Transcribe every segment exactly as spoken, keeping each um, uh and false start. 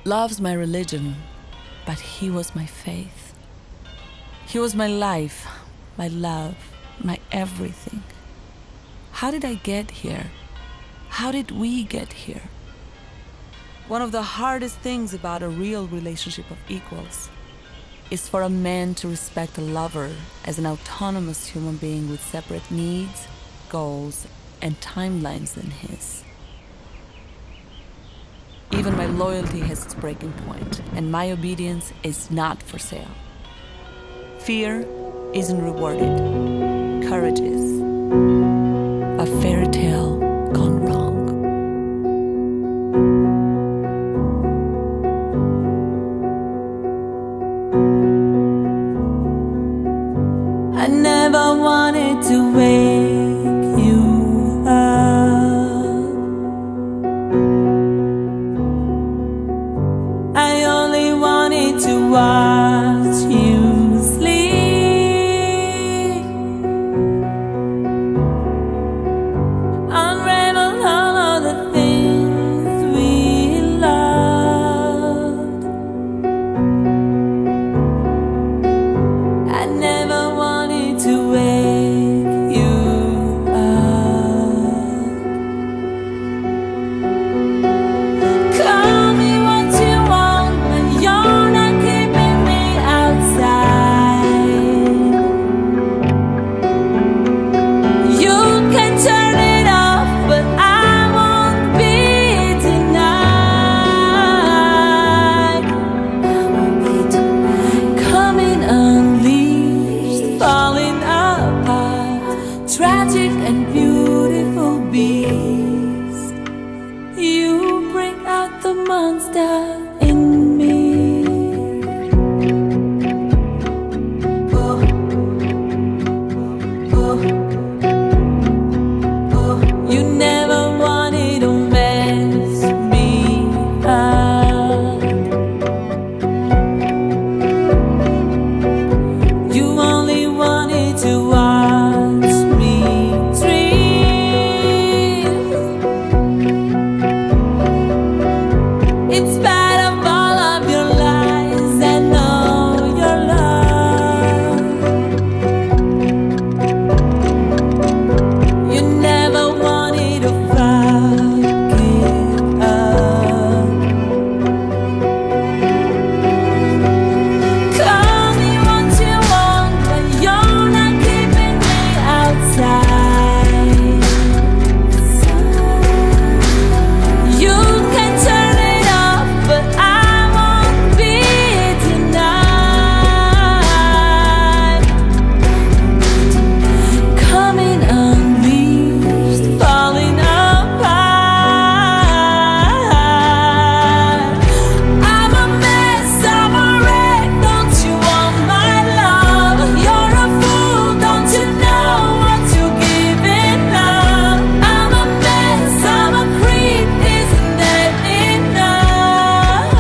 Love's my religion, but he was my faith. He was my life, my love, my everything. How did I get here? How did we get here? One of the hardest things about a real relationship of equals is for a man to respect a lover as an autonomous human being with separate needs, goals, and timelines than his. Even my loyalty has its breaking point, and my obedience is not for sale. Fear isn't rewarded. Courage is. A fairy tale gone wrong. I never wanted to wake you up. I only wanted to watch you sleep, unravel all of the things we loved. I never wanted to wake you up. Call me what you want, but you're not keeping me outside. You can turn it off, but I won't be denied. I won't be denied. Coming unleashed, falling apart, tragic and beautiful beast. You bring out the monster in me. Oh, oh, oh. You never wanted to mess me up. You only wanted to watch me dream. In spite of all of your lies, I know your love. You never wanted to fuck it up. Call me what you want, but you're not keeping me outside. You can turn it off, but I won't be denied. Coming unleashed, falling apart. I'm a mess, I'm a wreck. Don't you want my love? You're a fool, don't you know what you're giving up? I'm a mess, I'm a creep, isn't that enough?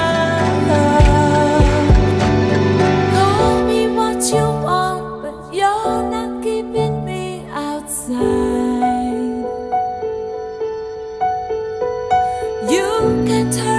Call me what you want, but you're not keeping me outside. You can turn